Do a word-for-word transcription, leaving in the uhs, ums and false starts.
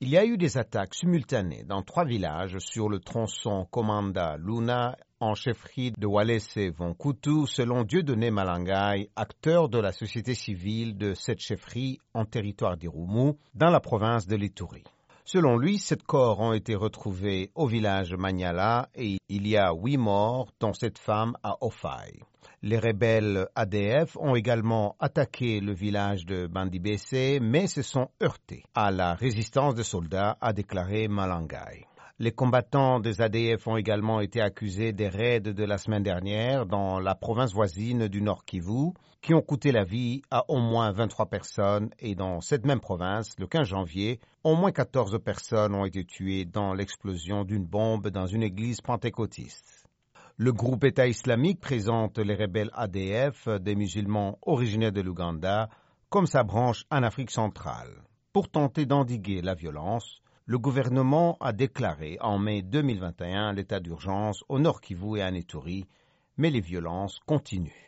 Il y a eu des attaques simultanées dans trois villages sur le tronçon Komanda Luna en chefferie de Walese Vonkutu, selon Dieudonné Malangai, acteur de la société civile de cette chefferie en territoire d'Irumu, dans la province de l'Ituri. Selon lui, sept corps ont été retrouvés au village Manyala et il y a huit morts, dont cette femme à Ofai. Les rebelles A D F ont également attaqué le village de Bandibese, mais se sont heurtés à la résistance des soldats, a déclaré Malangai. Les combattants des A D F ont également été accusés des raids de la semaine dernière dans la province voisine du Nord Kivu, qui ont coûté la vie à au moins vingt-trois personnes, et dans cette même province, le quinze janvier, au moins quatorze personnes ont été tuées dans l'explosion d'une bombe dans une église pentecôtiste. Le groupe État islamique présente les rebelles A D F, des musulmans originaires de l'Ouganda, comme sa branche en Afrique centrale. Pour tenter d'endiguer la violence, le gouvernement a déclaré en mai deux mille vingt et un l'état d'urgence au Nord Kivu et à Ituri, mais les violences continuent.